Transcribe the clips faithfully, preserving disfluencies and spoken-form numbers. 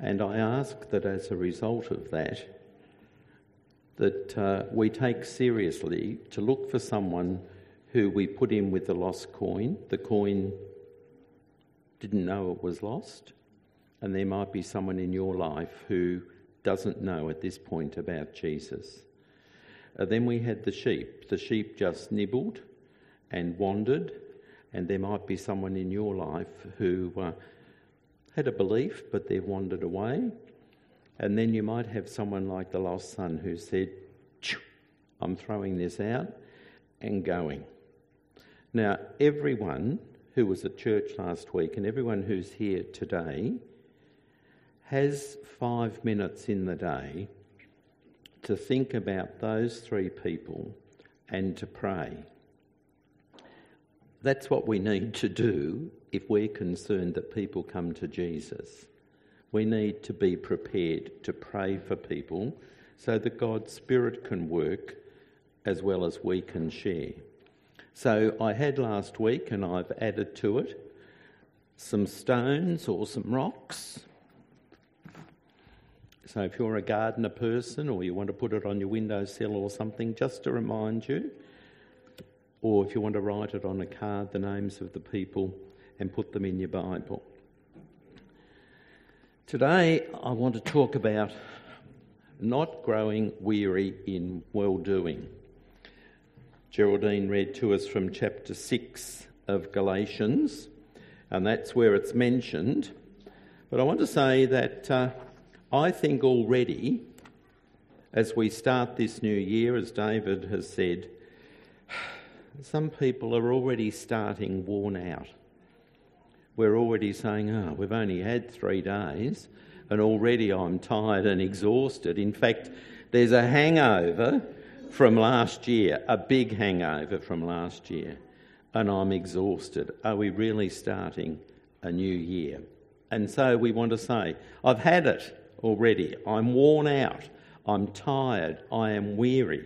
And I ask that as a result of that, that uh, we take seriously to look for someone who we put in with the lost coin. The coin didn't know it was lost, and there might be someone in your life who doesn't know at this point about Jesus. Uh, then we had the sheep. The sheep just nibbled and wandered, and there might be someone in your life who uh, had a belief, but they've wandered away. And then you might have someone like the lost son who said, I'm throwing this out and going. Now, everyone who was at church last week and everyone who's here today has five minutes in the day to think about those three people and to pray. That's what we need to do if we're concerned that people come to Jesus. We need to be prepared to pray for people so that God's Spirit can work as well as we can share. So I had last week, and I've added to it, some stones or some rocks. So if you're a gardener person or you want to put it on your windowsill or something, just to remind you, or if you want to write it on a card, the names of the people, and put them in your Bible. Today I want to talk about not growing weary in well-doing. Geraldine read to us from chapter six of Galatians, and that's where it's mentioned. But I want to say that uh, I think already, as we start this new year, as David has said, some people are already starting worn out. We're already saying, oh, we've only had three days and already I'm tired and exhausted. In fact, there's a hangover from last year, a big hangover from last year, and I'm exhausted. Are we really starting a new year? And so we want to say, I've had it already. I'm worn out. I'm tired. I am weary.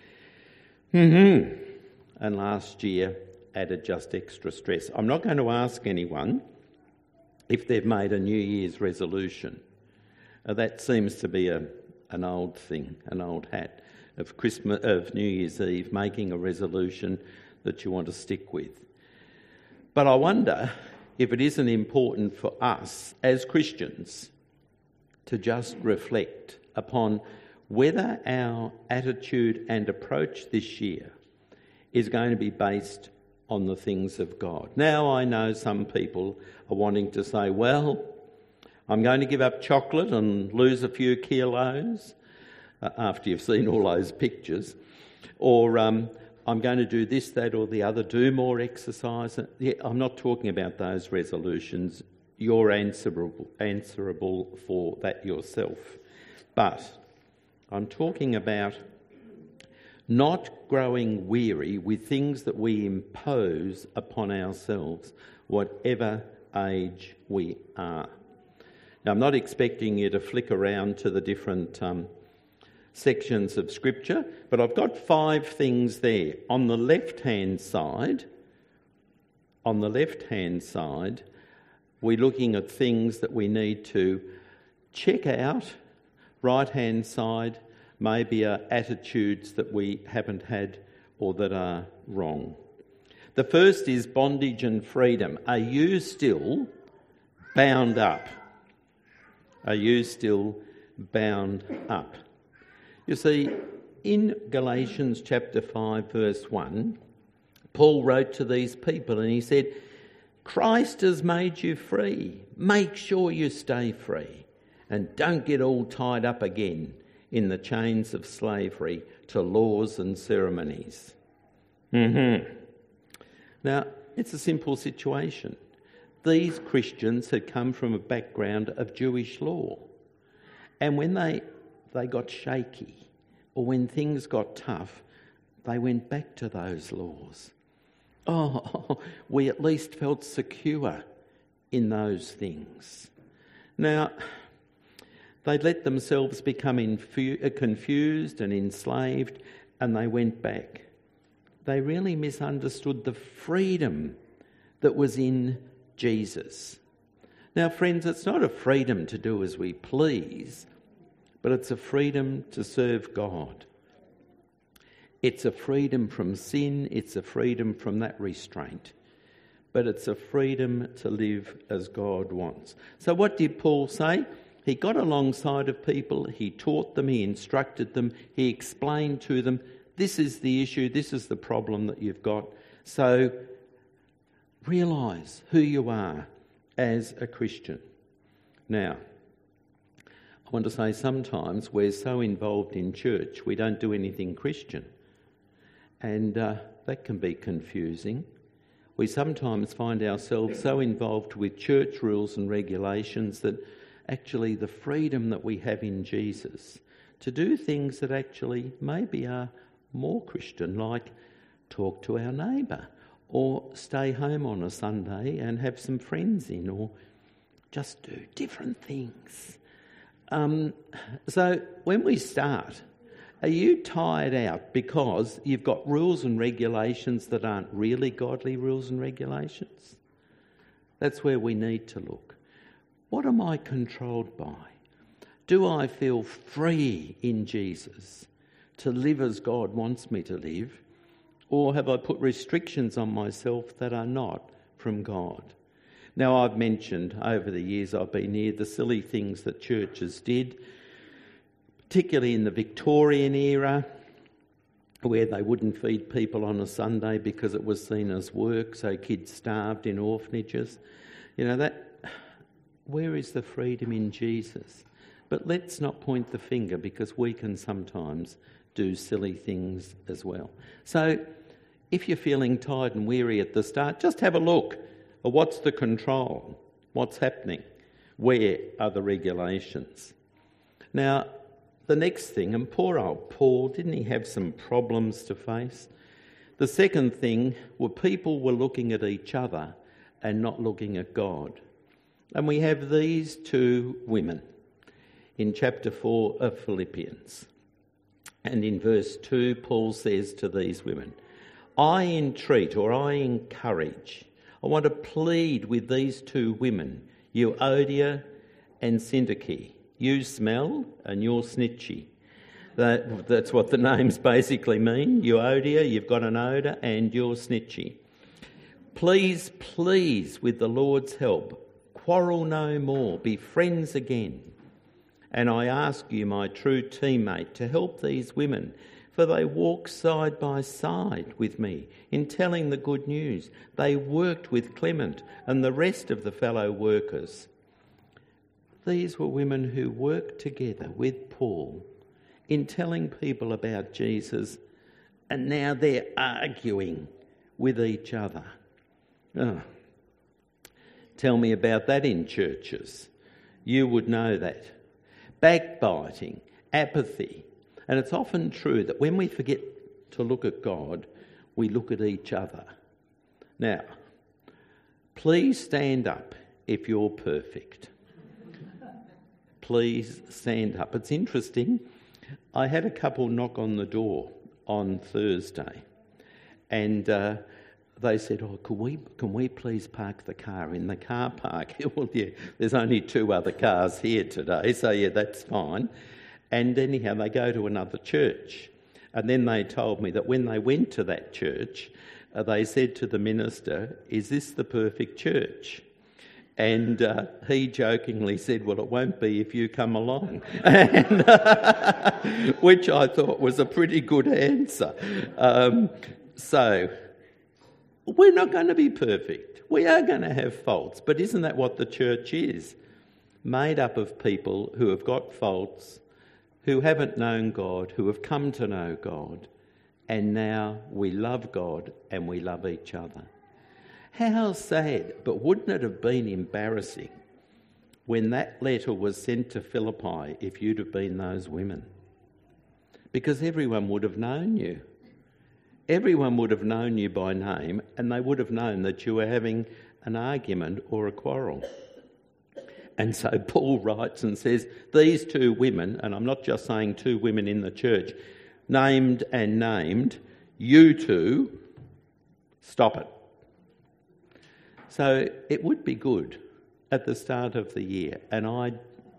Mm-hmm. And last year added just extra stress. I'm not going to ask anyone if they've made a New Year's resolution. Uh, that seems to be a, an old thing, an old hat of Christmas, of New Year's Eve, making a resolution that you want to stick with. But I wonder if it isn't important for us as Christians to just reflect upon whether our attitude and approach this year is going to be based on the things of God. Now, I know some people are wanting to say, well, I'm going to give up chocolate and lose a few kilos uh, after you've seen all those pictures, or um, I'm going to do this, that or the other, do more exercise. Yeah, I'm not talking about those resolutions. You're answerable, answerable for that yourself. But I'm talking about not growing weary with things that we impose upon ourselves, whatever age we are. Now, I'm not expecting you to flick around to the different um, sections of Scripture, but I've got five things there. On the left-hand side, on the left-hand side, we're looking at things that we need to check out. Right-hand side, maybe are attitudes that we haven't had or that are wrong. The first is bondage and freedom. Are you still bound up? Are you still bound up? You see, in Galatians chapter five, verse one, Paul wrote to these people and he said, Christ has made you free. Make sure you stay free and don't get all tied up again in the chains of slavery to laws and ceremonies. Mm-hmm. Now, it's a simple situation. These Christians had come from a background of Jewish law. And when they, they got shaky, or when things got tough, they went back to those laws. Oh, we at least felt secure in those things. Now, they'd let themselves become infu- confused and enslaved, and they went back. They really misunderstood the freedom that was in Jesus. Now, friends, it's not a freedom to do as we please, but it's a freedom to serve God. It's a freedom from sin, it's a freedom from that restraint, but it's a freedom to live as God wants. So what did Paul say? He got alongside of people, he taught them, he instructed them, he explained to them, this is the issue, this is the problem that you've got. So realise who you are as a Christian. Now, I want to say sometimes we're so involved in church we don't do anything Christian, and uh, that can be confusing. We sometimes find ourselves so involved with church rules and regulations that actually the freedom that we have in Jesus to do things that actually maybe are more Christian, like talk to our neighbour, or stay home on a Sunday and have some friends in, or just do different things. Um, so when we start, are you tired out because you've got rules and regulations that aren't really godly rules and regulations? That's where we need to look. What am I controlled by? Do I feel free in Jesus to live as God wants me to live? Or have I put restrictions on myself that are not from God? Now, I've mentioned over the years I've been near the silly things that churches did, particularly in the Victorian era, where they wouldn't feed people on a Sunday because it was seen as work, so kids starved in orphanages. You know, that. Where is the freedom in Jesus? But let's not point the finger, because we can sometimes do silly things as well. So if you're feeling tired and weary at the start, just have a look at what's the control, what's happening, where are the regulations. Now, the next thing, and poor old Paul, didn't he have some problems to face? The second thing were people were looking at each other and not looking at God. And we have these two women in chapter four of Philippians. And in verse two, Paul says to these women, I entreat, or I encourage, I want to plead with these two women, Euodia and Syntyche. You smell and you're snitchy. That, that's what the names basically mean. Euodia, you've got an odour, and you're snitchy. Please, please, with the Lord's help, quarrel no more, be friends again. And I ask you, my true teammate, to help these women, for they walk side by side with me in telling the good news. They worked with Clement and the rest of the fellow workers. These were women who worked together with Paul in telling people about Jesus, and now they're arguing with each other. Oh. Tell me about that in churches. You would know that. Backbiting, apathy. And it's often true that when we forget to look at God, we look at each other. Now, please stand up if you're perfect. Please stand up. It's interesting. I had a couple knock on the door on Thursday, and uh, they said, oh, can we, can we please park the car in the car park? Well, yeah, there's only two other cars here today, so yeah, that's fine. And anyhow, they go to another church. And then they told me that when they went to that church, uh, they said to the minister, is this the perfect church? And uh, he jokingly said, well, it won't be if you come along. and, uh, which I thought was a pretty good answer. Um, so... We're not going to be perfect. We are going to have faults. But isn't that what the church is? Made up of people who have got faults, who haven't known God, who have come to know God, and now we love God and we love each other. How sad, but wouldn't it have been embarrassing when that letter was sent to Philippi if you'd have been those women? Because everyone would have known you. Everyone would have known you by name, and they would have known that you were having an argument or a quarrel. And so Paul writes and says, these two women, and I'm not just saying two women in the church, named and named, you two, stop it. So it would be good at the start of the year, and I,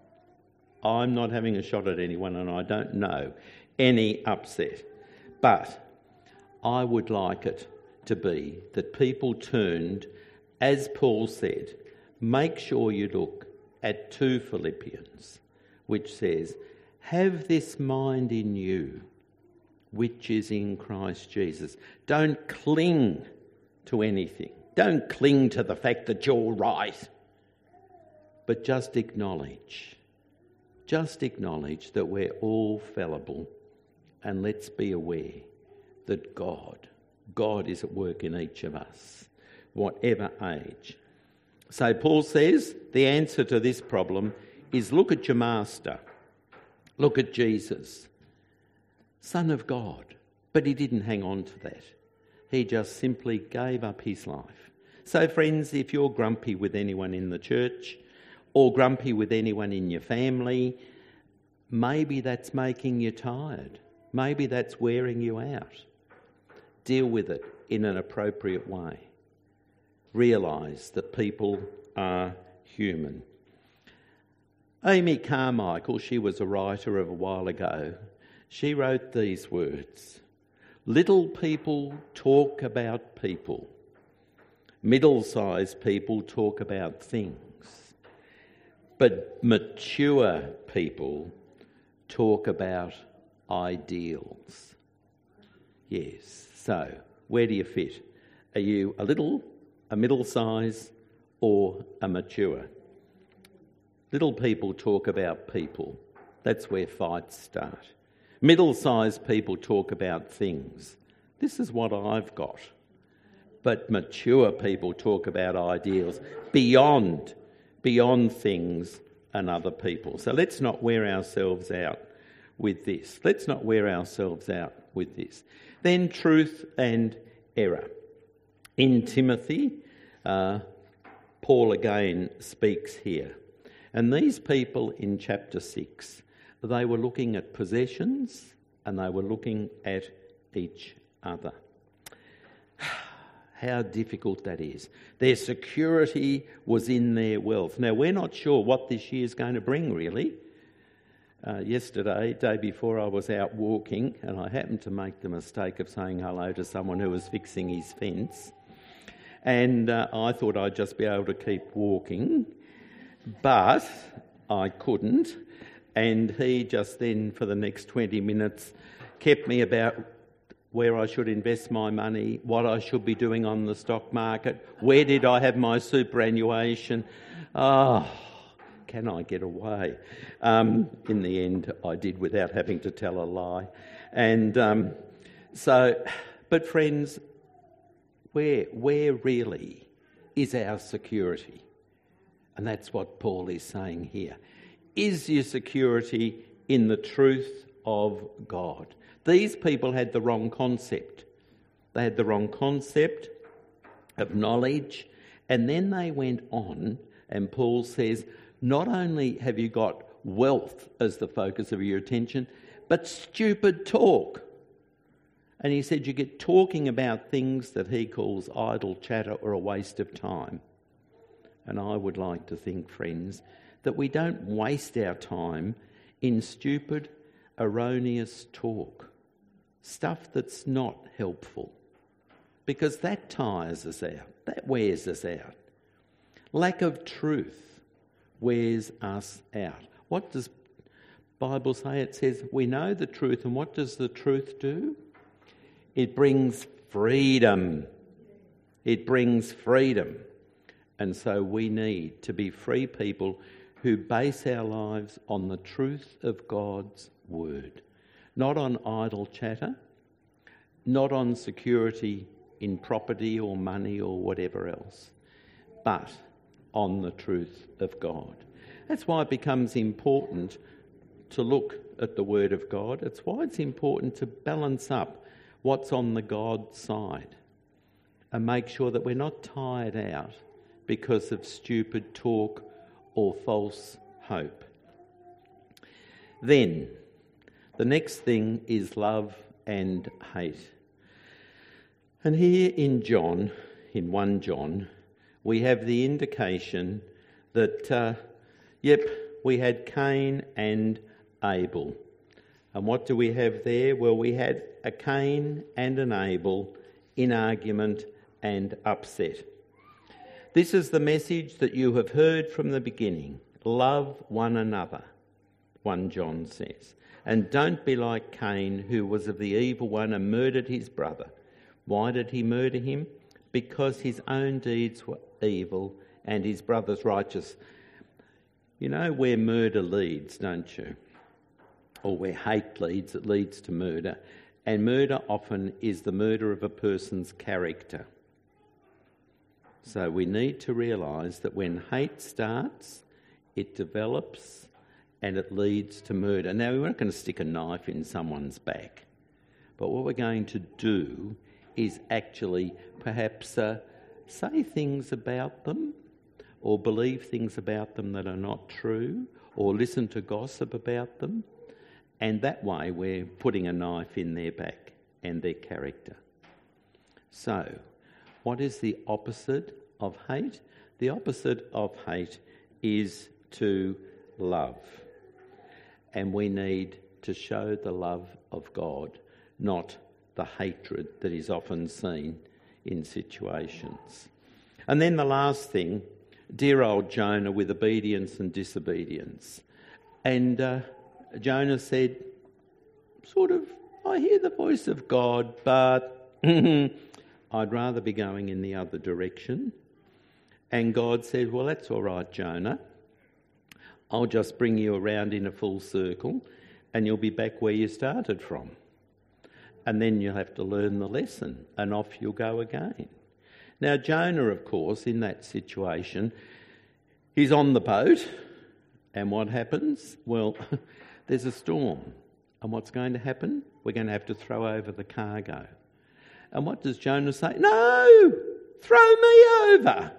I'm not having a shot at anyone, and I don't know any upset, but I would like it to be that people turned, as Paul said, make sure you look at two Philippians, which says, have this mind in you, which is in Christ Jesus. Don't cling to anything. Don't cling to the fact that you're right, but just acknowledge, just acknowledge that we're all fallible, and let's be aware that God, God is at work in each of us, whatever age. So Paul says the answer to this problem is look at your master. Look at Jesus, Son of God. But he didn't hang on to that. He just simply gave up his life. So friends, if you're grumpy with anyone in the church or grumpy with anyone in your family, maybe that's making you tired. Maybe that's wearing you out. Deal with it in an appropriate way. Realise that people are human. Amy Carmichael, she was a writer of a while ago, she wrote these words: little people talk about people. Middle-sized people talk about things. But mature people talk about ideals. Yes, so where do you fit? Are you a little, a middle size, or a mature? Little people talk about people. That's where fights start. Middle-sized people talk about things. This is what I've got. But mature people talk about ideals beyond, beyond things and other people. So let's not wear ourselves out with this. Let's not wear ourselves out with this. Then truth and error. In Timothy, uh, Paul again speaks here. And these people in chapter six, they were looking at possessions and they were looking at each other. How difficult that is. Their security was in their wealth. Now, we're not sure what this year is going to bring, really. Uh, yesterday, day before, I was out walking and I happened to make the mistake of saying hello to someone who was fixing his fence. And uh, I thought I'd just be able to keep walking, but I couldn't. And he just then, for the next twenty minutes, kept me about where I should invest my money, what I should be doing on the stock market, where did I have my superannuation. Oh, can I get away? Um, in the end, I did without having to tell a lie. And um, so, but friends, where, where really is our security? And that's what Paul is saying here. Is your security in the truth of God? These people had the wrong concept. They had the wrong concept of knowledge, and then they went on, and Paul says, not only have you got wealth as the focus of your attention, but stupid talk. And he said you get talking about things that he calls idle chatter or a waste of time. And I would like to think, friends, that we don't waste our time in stupid, erroneous talk, stuff that's not helpful, because that tires us out, that wears us out. Lack of truth wears us out. What does the Bible say? It says we know the truth, and what does the truth do? It brings freedom. It brings freedom. And so we need to be free people who base our lives on the truth of God's word, not on idle chatter, not on security in property or money or whatever else, but on the truth of God. That's why it becomes important to look at the word of God. It's why it's important to balance up what's on the God side and make sure that we're not tired out because of stupid talk or false hope. Then, the next thing is love and hate. And here in John, in First John, we have the indication that, uh, yep, we had Cain and Abel. And what do we have there? Well, we had a Cain and an Abel in argument and upset. This is the message that you have heard from the beginning. Love one another, First John says. And don't be like Cain, who was of the evil one and murdered his brother. Why did he murder him? Because his own deeds were evil and his brother's righteous. You know where murder leads, don't you? Or where hate leads, it leads to murder. And murder often is the murder of a person's character. So we need to realise that when hate starts, it develops and it leads to murder. Now, we're not going to stick a knife in someone's back, but what we're going to do is actually perhaps uh, say things about them or believe things about them that are not true or listen to gossip about them, and that way we're putting a knife in their back and their character. So, what is the opposite of hate? The opposite of hate is to love. And we need to show the love of God, not the hatred that is often seen in situations. And then the last thing, dear old Jonah with obedience and disobedience. And uh, Jonah said, sort of, I hear the voice of God, but I'd rather be going in the other direction. And God said, well, that's all right, Jonah. I'll just bring you around in a full circle and you'll be back where you started from. And then you'll have to learn the lesson and off you'll go again. Now, Jonah, of course, in that situation, he's on the boat and what happens? Well, there's a storm. And what's going to happen? We're going to have to throw over the cargo. And what does Jonah say? No! Throw me over!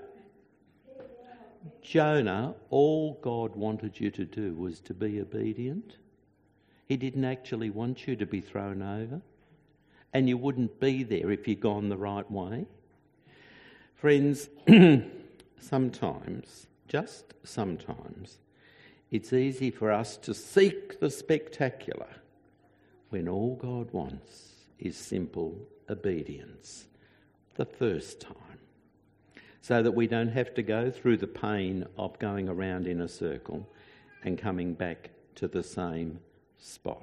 Jonah, all God wanted you to do was to be obedient. He didn't actually want you to be thrown over. And you wouldn't be there if you'd gone the right way. Friends, sometimes, just sometimes, it's easy for us to seek the spectacular when all God wants is simple obedience the first time, so that we don't have to go through the pain of going around in a circle and coming back to the same spot.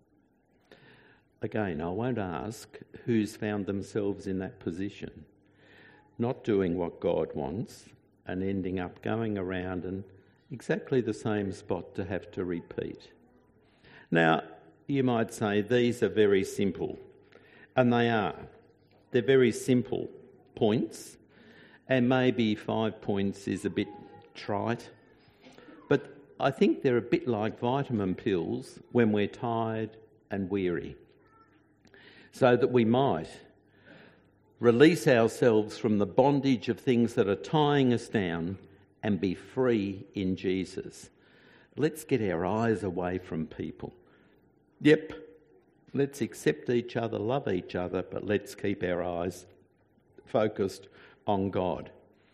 Again, I won't ask who's found themselves in that position, not doing what God wants and ending up going around in exactly the same spot to have to repeat. Now, you might say these are very simple, and they are. They're very simple points, and maybe five points is a bit trite, but I think they're a bit like vitamin pills when we're tired and weary, so that we might release ourselves from the bondage of things that are tying us down and be free in Jesus. Let's get our eyes away from people. Yep, let's accept each other, love each other, but let's keep our eyes focused on God.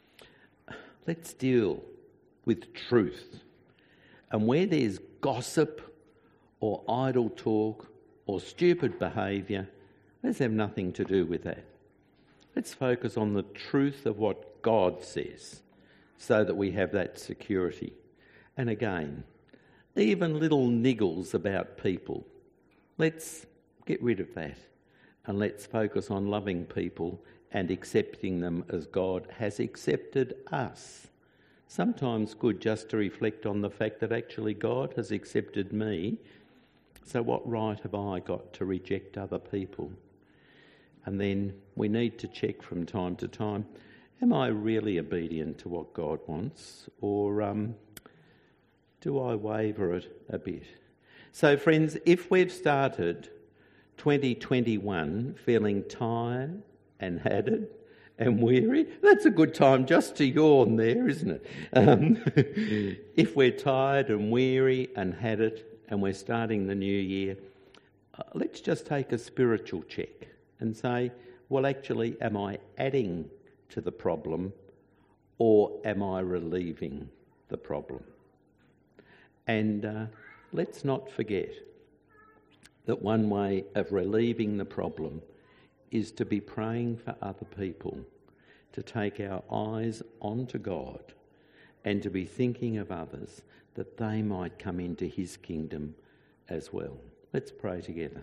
Let's deal with truth. And where there's gossip or idle talk or stupid behaviour, let's have nothing to do with that. Let's focus on the truth of what God says so that we have that security. And again, even little niggles about people, let's get rid of that and let's focus on loving people and accepting them as God has accepted us. Sometimes good just to reflect on the fact that actually God has accepted me, so what right have I got to reject other people? And then we need to check from time to time, am I really obedient to what God wants, or um, do I waver it a bit? So friends, if we've started twenty twenty-one feeling tired and hatted and weary, that's a good time just to yawn there, isn't it? Um, if we're tired and weary and hatted and we're starting the new year, uh, let's just take a spiritual check and say, well, actually, am I adding to the problem or am I relieving the problem. And uh, let's not forget that one way of relieving the problem is to be praying for other people, to take our eyes onto God and to be thinking of others that they might come into his kingdom as well. Let's pray together.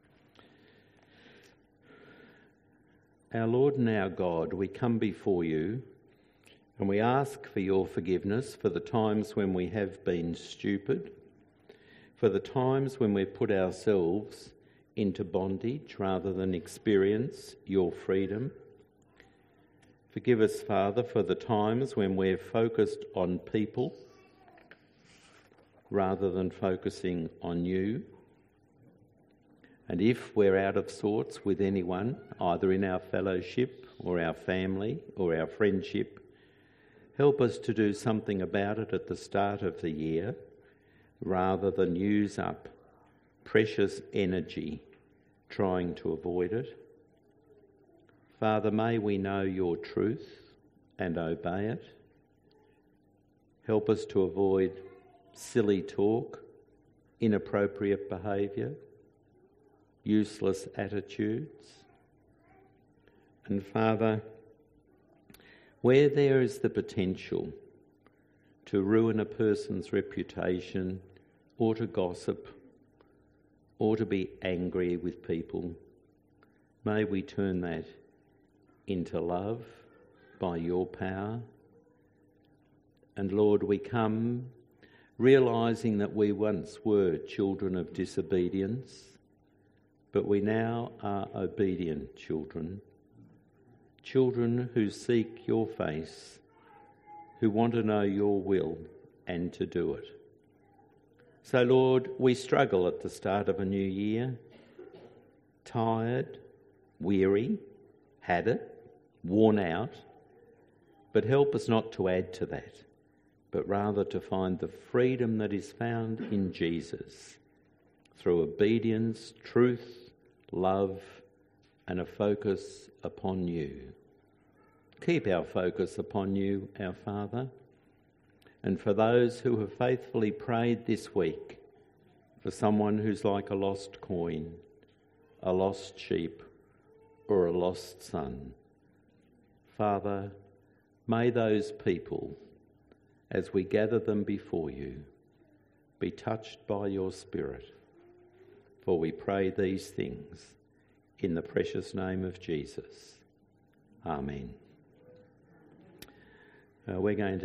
Our Lord and our God, we come before you and we ask for your forgiveness for the times when we have been stupid, for the times when we've put ourselves into bondage rather than experience your freedom. Forgive us, Father, for the times when we're focused on people rather than focusing on you. And if we're out of sorts with anyone, either in our fellowship or our family or our friendship, help us to do something about it at the start of the year rather than use up precious energy trying to avoid it. Father, may we know your truth and obey it. Help us to avoid silly talk, inappropriate behaviour, useless attitudes. And Father, where there is the potential to ruin a person's reputation or to gossip or to be angry with people, may we turn that into love by your power. And Lord, we come realising that we once were children of disobedience, but we now are obedient children, children who seek your face, who want to know your will and to do it. So Lord, we struggle at the start of a new year, tired, weary, had it, worn out, but help us not to add to that, but rather to find the freedom that is found in Jesus through obedience, truth, love, and a focus upon you. Keep our focus upon you, our Father, and for those who have faithfully prayed this week, for someone who's like a lost coin, a lost sheep, or a lost son, Father, may those people, as we gather them before you, be touched by your Spirit. For we pray these things in the precious name of Jesus. Amen. Uh, we're going to